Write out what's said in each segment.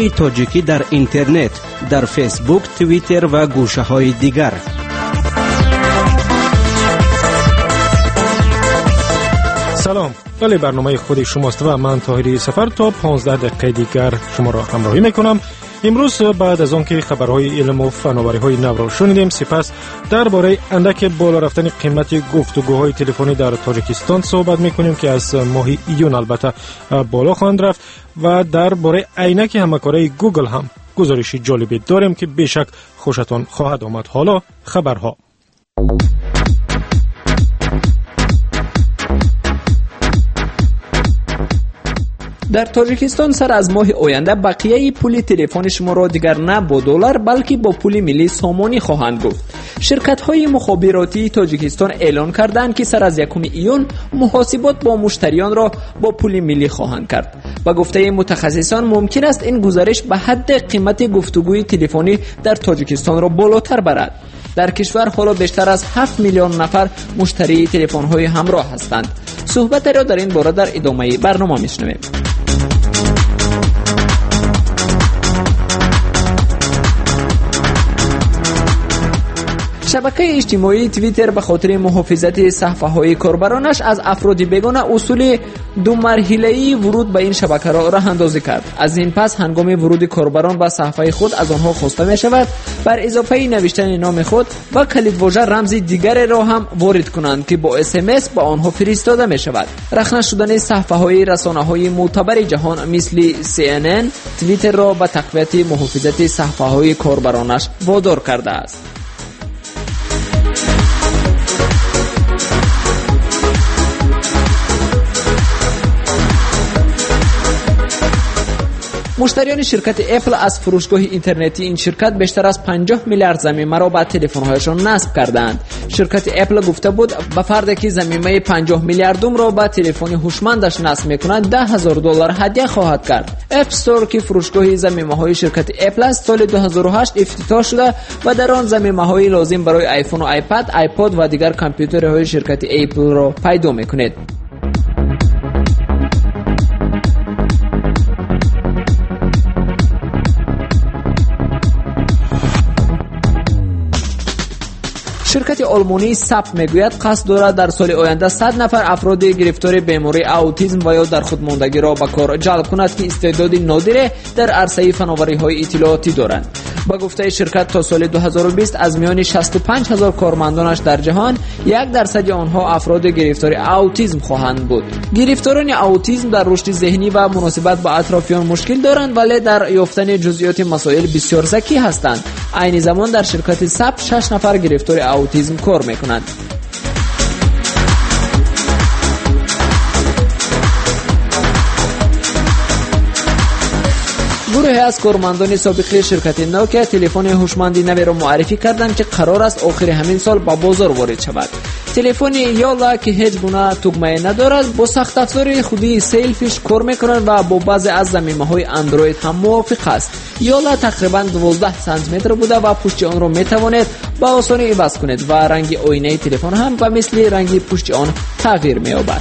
صفحه تاجیکی در اینترنت، در فیسبوک، توییتر و گوشه های دیگر. سلام، ولی برنامه خود شماست و من طاهری سفر تا 15 دقیقه دیگر شما را همراهی میکنم. امروز بعد از آنکه خبرهای علم و فناوری‌های نو را شنیدیم، سپس درباره اندک بالا رفتن قیمت گفتگوهای تلفنی در تاجیکستان صحبت میکنیم که از ماه ایون البته بالا خواهند رفت و درباره عینک همکاری گوگل هم گزارشی جالبی داریم که بیشک خوشتان خواهد آمد. حالا خبرها. در تاجیکستان سر از ماه آینده بقیه پول تلفن شما را دیگر نه با دلار بلکه با پول ملی سامانی خواهند گفت. شرکت‌های مخابراتی تاجیکستان اعلان کردند که سر از 1 ایون محاسبات با مشتریان را با پول ملی خواهند کرد. با گفته متخصصان ممکن است این گزارش به حد قیمت گفتگوی تلفنی در تاجیکستان را بالاتر برد. در کشور حالا بیشتر از 7 میلیون نفر مشتری تلفن‌های همراه هستند. صحبت را در این باره در ادامه برنامه می‌شنویم. شبکه اجتماعی توییتر به خاطر محافظت صفحه‌های کاربرانش از افراد بیگانه اصول 2 مرحله‌ای ورود به این شبکه را راه اندازی کرد. از این پس هنگام ورود کاربران به صفحه خود از آنها خواسته می شود بر اضافه نوشتن نام خود و کلیدواژه رمز دیگر را هم وارد کنند که با SMS به آنها فرستاده می شود. رخنه شدن صفحه‌های رسانه‌های معتبر جهان مثل CNN توییتر را به تقویت محافظت صفحه‌های کاربرانش وادار کرده است. مشتریان شرکت اپل از فروشگاه اینترنتی این شرکت بیشتر از 50 میلیارد ضمیمه را به تلفن‌هایشان نصب کردند. شرکت اپل گفته بود به فردی که ضمیمه 50 میلیاردم را به تلفن هوشمندش نصب می‌کند $10,000 هدیه خواهد کرد. اپ استور که فروشگاه ضمیمه‌های شرکت اپل است سال 2008 افتتاح شده و در آن ضمیمه‌های لازم برای آیفون و آیپد، آیپاد و دیگر کامپیوترهای شرکت اپل را پیدا می‌کند. شرکت آلمانی ساپ میگوید قصد دارد در سال آینده 100 نفر افراد گرفتار بیماری اوتیسم و یا در خودماندگی را به کار جلب کند که استعداد نادر در عرصه فناوری‌های اطلاعاتی دارند. با گفته شرکت تا سال 2020 از میان 65,000 کارمندانش در جهان 1% آنها افراد گرفتار اوتیسم خواهند بود. گرفتاران اوتیسم در رشد ذهنی و مناسبت با اطرافیان مشکل دارند ولی در یافتن جزئیات مسائل بسیار ذکی هستند. عین زمان در شرکت ساپ 6 نفر گرفتار اوتیسم کار میکنند. گروهی از کارمندان سابق شرکت نوکیا تلفن هوشمندی نوی را معرفی کردند که قرار است آخر همین سال به بازار وارد شود. تلفن یالا که هیچ گونه تگمه ندارد با سخت افزار خودی سلفیش کار میکنند و با بعضی از ضمیمه‌های اندروید هم موافق است. یالا تقریبا 12 سانتی متر بوده و پشت آن را میتوانید به آسانی عوض کنید و رنگ آینه تلفن هم به مثل رنگ پشت آن تغییر می‌یابد.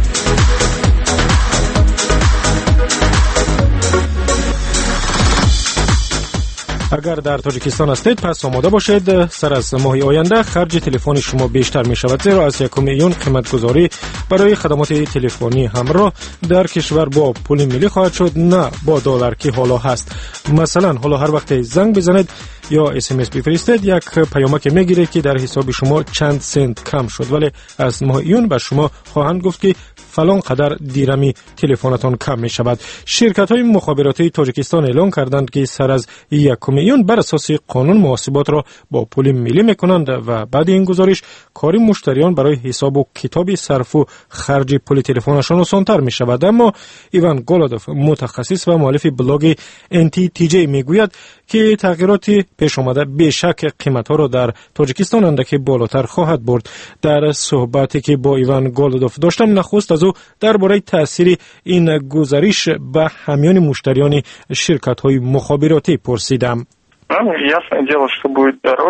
اگر در تاجیکستان هستید پس آماده باشید، سر از ماه آینده خرج تلفن شما بیشتر می شود، زیرا از 1 ایون قیمت گذاری برای خدمات تلفنی همراه در کشور با پول ملی خواهد شد، نه با دلار که حالا هست. مثلا حالا هر وقت زنگ بزنید یا SMS بفرستید یک پیامک میگیره که در حساب شما چند سنت کم شد، ولی از ماه ایون به شما خواهند گفت که فلان قدر دیرمی تلفنتان کم می شود. شرکت های مخابراتی تاجیکستان اعلان کردند که سر از 1 ایون بر اساس قانون محاسبات را با پول ملی می کنند و بعد این گزارش کاری مشتریان برای حساب و کتاب صرف و خرج پول تلفنشان آسان‌تر می شود. اما ایوان گولادوف متخصص و مؤلف بلاگ NTTJ می گوید که تغییرات پیش آمده بیشک قیمت ها را در تاجیکستان اندکی بالاتر خواهد برد. در صحبتی که با ایوان گولادوف داشتم نخست از او درباره تاثیر این گزارش به همیان مشتریان شرکت های مخابراتی پرسیدم. Ясное дело, что будет дороже.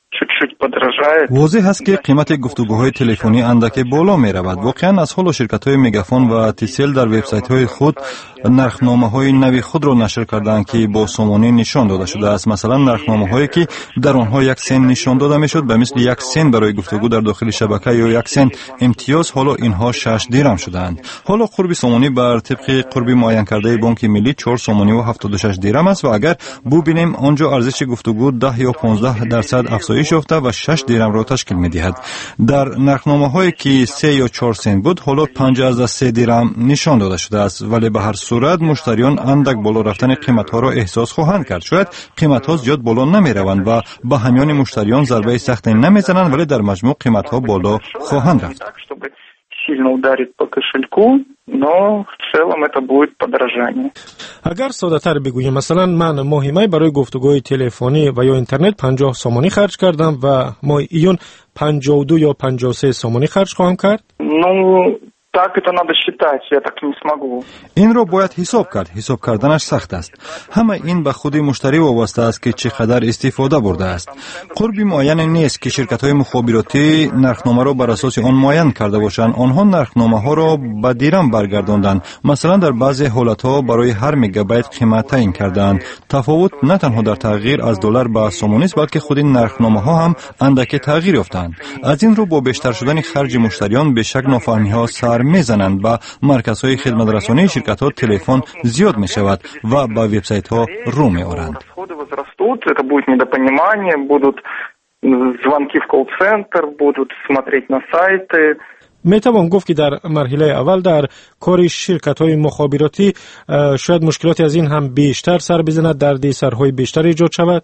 واضح است که قیمت گفتگوهای تلفنی اندک بالا می رود. واقعا از حال شرکت های میگافون و تیسل در وبسایت های خود نرخنامه های نوی خود را نشر کردند که با سومانی نشان داده شده است. مثلا نرخنامه هایی که در آنها 1 سنت نشان داده می شد به مثل 1 سنت برای گفتگو در داخل شبکه یا 1 سنت امتیاز، حالا اینها 6 درم شدند. حالا قرب سومانی بر طبق قرب معین کرده بانک ملی 4 سومانی و 76 درم است و اگر ببینیم آنجا ارزش گفتگو 10 یا 15% افزایش یافته و 6 درم را تشکیل می دهد. در نرخنامه هایی که 3 یا 4 سنت بود حالا 5.3 درم نشان داده شده است، ولی به هر صورت مشتریان اندک بالا رفتن قیمت ها را احساس خواهند کرد. شاید قیمت ها زیاد بالا نمی روند و به همیان مشتریان ضربه سخت نمی زنند، ولی در مجموع قیمت ها بالا خواهند رفت. сильно ударит по кошельку, но в целом это будет подорожание. اگر ساده‌تر بگوییم مثلا من ماهی برای گفتگوی تلفنی و یا اینترنت 50 سومانی خرج کردم و ماه ایون 52 یا 53 سومانی خرج خواهم کرد. Так это надо считать, я так не смогу. این رو باید حساب کرد. حساب کردنش سخت است. همه این به خود مشتری وابسته است که چقدر استفاده برده است. قربی معین نیست که شرکت‌های مخابراتی نرخنامه را بر اساس آن معین کرده باشند. آنها نرخنامه ها را به درم برگرداندند. مثلا در بعضی حالت‌ها برای هر مگابایت قیمت تعیین کردند. تفاوت نه تنها در تغییر از دلار به سومانی است، بلکه خود نرخنامه ها هم اندک تغییر یافتند. از این رو با بیشتر شدن خرج مشتریان به شک نافهمی‌ها سر میزنند. با مرکزهای خدمت رسانی شرکت ها تلفن زیاد می شود و با وبسایت ها رو می آورند. Это будет недопонимание, будут звонки в колл-центр, будут смотреть на сайты. می توان گفت که در مرحله اول در کار شرکت های مخابراتی شاید مشکلاتی از این هم بیشتر سر بزند، دردسرهای بیشتر ایجاد شود.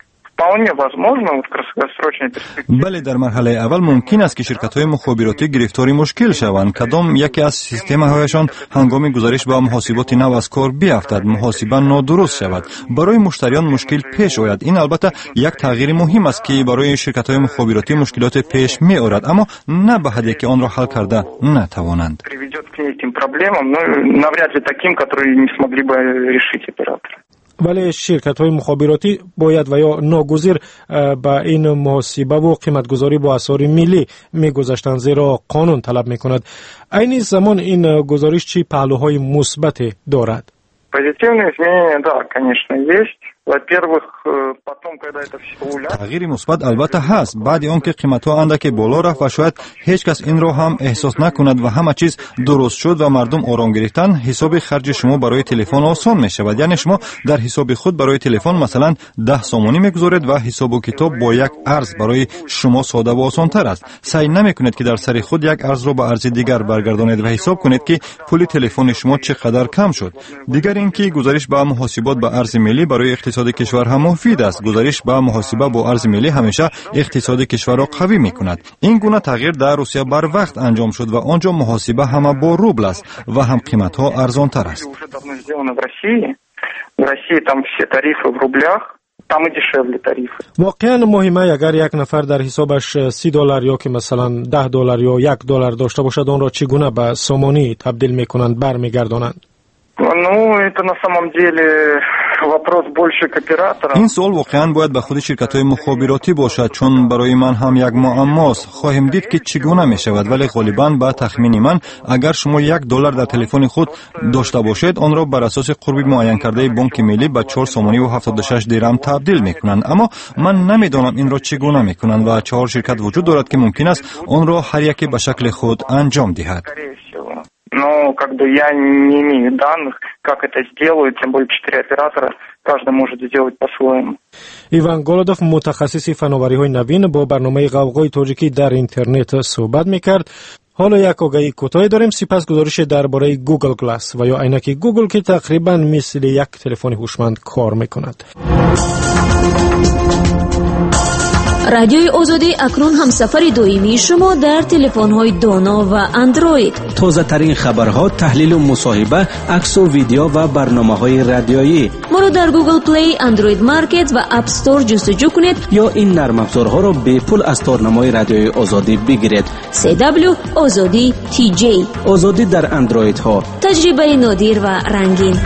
بله، در مرحله اول ممکن است که شرکت‌های مخابراتی گرفتاری مشکل شوند. کدام یکی از سیستم‌هایشان هنگام گزارش به محاسبات نو از کار بیفتد، محاسبه نادرست شود، برای مشتریان مشکل پیش آید. این البته یک تغییر مهم است که برای شرکت‌های مخابراتی مشکلات پیش می‌آورد، اما نه به حدی که آن را حل کرده نتوانند. ولی شرکت‌های مخابراتی باید و یا ناگزیر با این محاسبه و قیمت‌گذاری با اسعار ملی می‌گذاشتند، زیرا قانون طلب می‌کند. این زمان این گزارش چه پهلوهای مثبت دارد؟ Позитивные изменения, да, конечно, есть. Во-первых, потом, когда это все уляжется. تغییر مثبت البته هست. بعد آن که قیمت‌ها اندک بالا رفت و شاید هیچ کس این را هم احساس نکند و همه چیز درست شد و مردم آرام گرفتن، حساب خرج شما برای تلفن آسان می‌شود. یعنی شما در حساب خود برای تلفن مثلا 10 سومانی می‌گذارید و حساب و کتاب با یک ارز برای شما ساده و آسان‌تر است. سعی نمی‌کنید که در سر خود یک ارز را به ارز دیگر برگردانید و حساب کنید که پول تلفن شما چقدر کم شد. دیگر اینکه گزارش با محاسبات با ارز ملی برای اقتصاد کشور هم مفید است. گزارش با محاسبه با ارز ملی همیشه اقتصاد کشور را قوی می‌کند. این گونه تغییر در روسیه بر وقت انجام شد و آنجا محاسبه هم با روبل است و هم قیمت‌ها ارزان‌تر است. واقعا مهمه اگر یک نفر در حسابش $30 یا که مثلا $10 یا $1 داشته باشد، آن را چگونه به سومانی تبدیل می‌کنند، برمیگردانند؟ این سوال واقعا باید به خود شرکت‌های مخابراتی باشد، چون برای من هم یک معماست. خواهیم دید که چگونه می شود، ولی غالباً به تخمین من اگر شما $1 در تلفن خود داشته باشید، آن را بر اساس قرب معین کرده بانک ملی به 4 سومانی و 76 درم تبدیل می کنند. اما من немидонам این را چگونه می کنند و 4 شرکت وجود دارد که ممکن است آن را هر یکی به شکل خود انجام دهد. Но я не имею данных, как это сделают, тем более 4 оператора, каждый может сделать по-своему. ایوان گولودوف، متخصص فناوری‌های نوین، با برنامه غوغای تاجیکی در اینترنت صحبت می‌کرد. حالا یک آگهی کوتاهی داریم، سپس گزارش درباره گوگل گلاس و یا عینک گوگل که تقریباً مثل یک تلفن هوشمند کار می‌کند. رادیوی آزادی اکنون همسفر دائمی شما در تلفن‌های دانا و اندروید. تازه ترین خبرها، تحلیل و مصاحبه، عکس و ویدیو و برنامه‌های رادیویی. ما را در گوگل پلی، اندروید مارکت و اپ استور جستجو کنید یا این نرم افزارها را به پول از تارنمای رادیوی آزادی بگیرید. CW آزادی TJ، آزادی در اندروید ها، تجربه نادر و رنگین.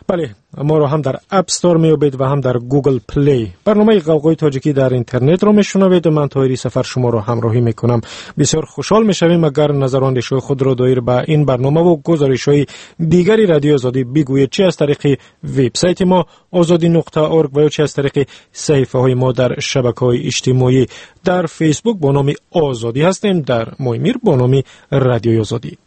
بله، ما را هم در اپ استور میابید و هم در گوگل پلی. برنامه غوغای تاجیکی در اینترنت رو میشنوید. من طاهری سفر شما را همراهی میکنم. بسیار خوشحال میشویم اگر نظراندیش‌های خود را دایر به این برنامه و گزارش‌های دیگری رادیو آزادی بگویید، چه از طریق وبسایت ما azadi.org و یا چه از طریق صفحه‌های ما در شبکه‌های اجتماعی. در فیسبوک با نام آزادی هستیم، در مایمیر با نام رادیو آزادی.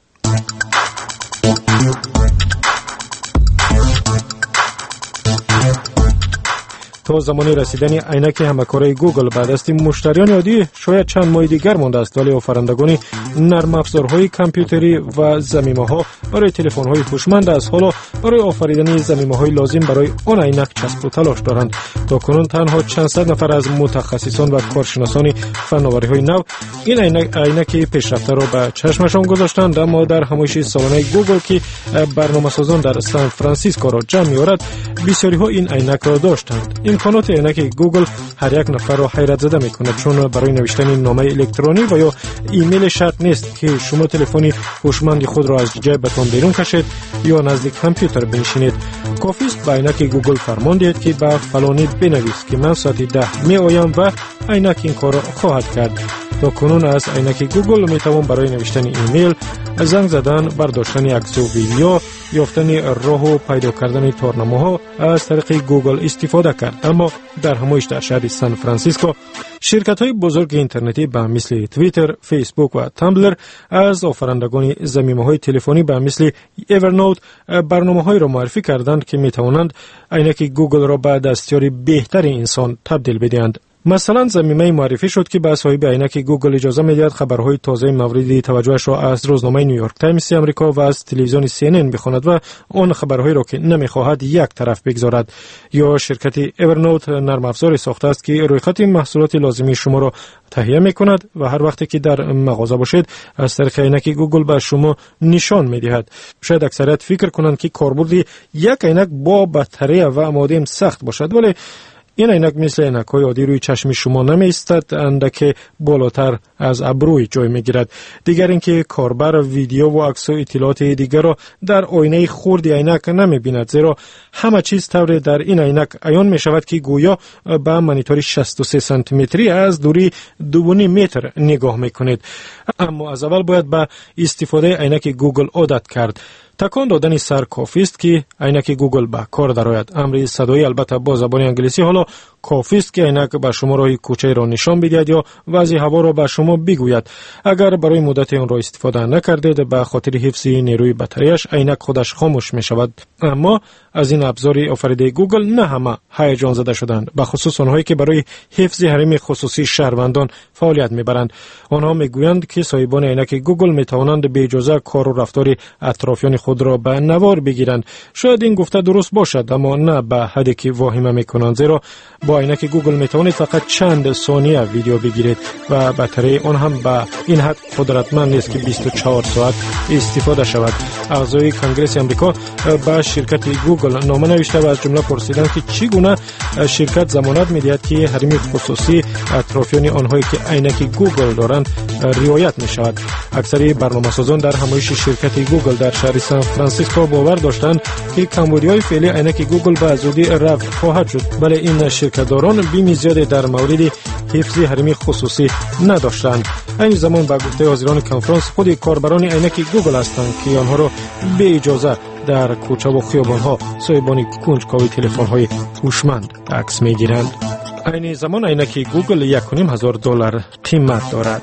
تا زمان رسیدن عینک همکاری گوگل به دست مشتریان عادی شاید چند ماه دیگر مانده است، ولی آفرندگان نرم افزارهای کامپیوتری و ضمیمه‌ها برای تلفن‌های هوشمند از حالا برای آفریدن ضمیمه‌های لازم برای آن عینک چسب و تلاش دارند. تا کنون تنها چند صد نفر از متخصصان و کارشناسان فناوری‌های نو این عینک پیشرفته را به چشمشان گذاشتند، اما در همایش سالانه گوگل که برنامه‌سازان در سان فرانسیسکو را جمع می‌آورد، بسیاری‌ها این عینک را داشتند. امکانات عینک گوگل هر یک نفر را حیرت زده می‌کند، چون برای نوشتن نامه الکترونی و یا ایمیل شرط نیست که شما تلفن هوشمند خود را از جیبتان بیرون کشید یا نزدیک کامپیوتر بنشینید. کافی است به عینک گوگل فرمان دهید که به فلانی بنویس که من ساعت 10 می‌آیم و عینک این کار را خواهد کرد. تا کنون از عینک گوگل میتوان برای نوشتن ایمیل، زنگ زدن، برداشتن عکس و ویدیو، یافتن راه و پیدا کردن تورنمه‌ها از طریق گوگل استفاده کرد. اما در همایش در شهر سان فرانسیسکو شرکت‌های بزرگ اینترنتی به مثل توییتر، فیسبوک و تامبلر از آفرندگان ضمیمه‌های تلفنی به مثل اورنوت برنامه‌های را معرفی کردند که میتوانند عینک گوگل را به دستیار بهتر انسان تبدیل بدهند. مثلا ضمیمه معرفی شد که به صاحب عینک گوگل اجازه می‌دهد خبرهای تازه مورد توجهش را از روزنامه نیویورک تایمز آمریکا و از تلویزیون CNN بخواند و آن خبرهایی را که نمی‌خواهد یک طرف بگذارد. یا شرکت اورنوت نرم افزاری ساخته است که رویخط محصولات لازمی شما را تهیه می‌کند و هر وقتی که در مغازه باشید از طریق عینک گوگل به شما نشان می‌دهد. شاید اکثریت فکر کنند که کاربرد یک عینک با بطری و امادم سخت باشد، ولی این عینک مثل عینک‌های عادی روی چشم شما نمی‌ایستد، اندک بالاتر از ابروی جای می‌گیرد. دیگر اینکه کاربر ویدیو و عکس و اطلاعات دیگر را در آینه خرد عینک نمی‌بیند، زیرا همه چیز طور در این عینک عیان می‌شود که گویا به مانیتور 63 سانتی متری از دوری 2.5 متر نگاه می‌کنید. اما از اول باید به استفاده عینک گوگل عادت کرد. تکان دادن سر کافی است که عینک گوگل به کار درآید. امر صدایی البته با زبان انگلیسی. حالا کافی است که عینک به شما راه کوچه را نشان بدهد یا وضع هوا را به شما بگوید. اگر برای مدت آن را استفاده نکردید به خاطر حفظ نیروی بطریش عینک خودش خاموش می شود. اما از این ابزار آفریده گوگل نه همه هیجان زده شدند، به خصوص آنهایی که برای حفظ حریم خصوصی شهروندان فعالیت میبرند. آنها میگویند که صاحبان عینک گوگل میتوانند به اجازه کار و رفتار اطرافیان خود را به نوار بگیرند. شاید این گفته درست باشد، اما نه به حدی که واهمه میکنند، زیرا با عینک گوگل میتوانید فقط چند ثانیه ویدیو بگیرید و بطری آن هم به این حد قدرتمند نیست که 24 ساعت استفاده شود. اعضای کنگره آمریکا به شرکت گوگل نامه نوشته و از جمله پرسیدند که چگونه شرکت ضمانت میدهد که حریم خصوصی اطرافیان آنهایی که عینک گوگل دارند رعایت می شود. اکثر برنامه‌سازان در همایش شرکت گوگل در شهر سان فرانسیسکو باور داشتند که کمبودی‌های فعلی عینک گوگل به زودی رفع خواهد شد، ولی این شرکت‌داران بیم زیاد در مورد حفظ حریم خصوصی نداشتند. این زمان به گفته حاضران کنفرانس خود کاربران عینک گوگل هستند که آنها را به اجازه در کوچه و خیابان‌ها صاحبان کنجکاوی تلفن‌های هوشمند عکس می‌گیرند. این زمان عینک گوگل $1,500 قیمت دارد.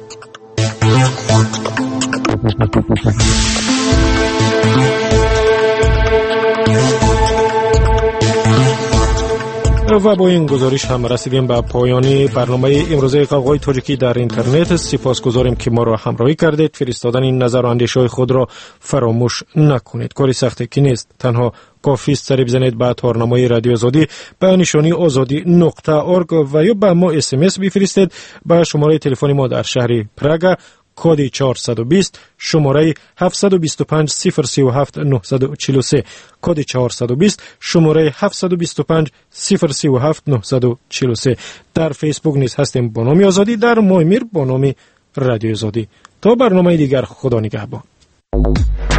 و با این گزارش هم رسیدیم به پایان برنامه امروزه غوغای تاجیکی در اینترنت. سپاسگزاریم که ما را همراهی کردید. فرستادن نظر و اندیشه‌های خود را فراموش نکنید. کاری سختی که نیست، تنها کافی است سری بزنید به تارنمای رادیو آزادی به نشانی azadi.org و یا به ما SMS بفرستید به شماره تلفن ما در شهر پراگ کد 420 شماره 725 037 943 کد 420 شماره 725 037 943. در فیسبوک نیز هستیم با نام آزادی، در مایمیر با نام رادیو آزادی. تا برنامه دیگر، خدا نگهبان.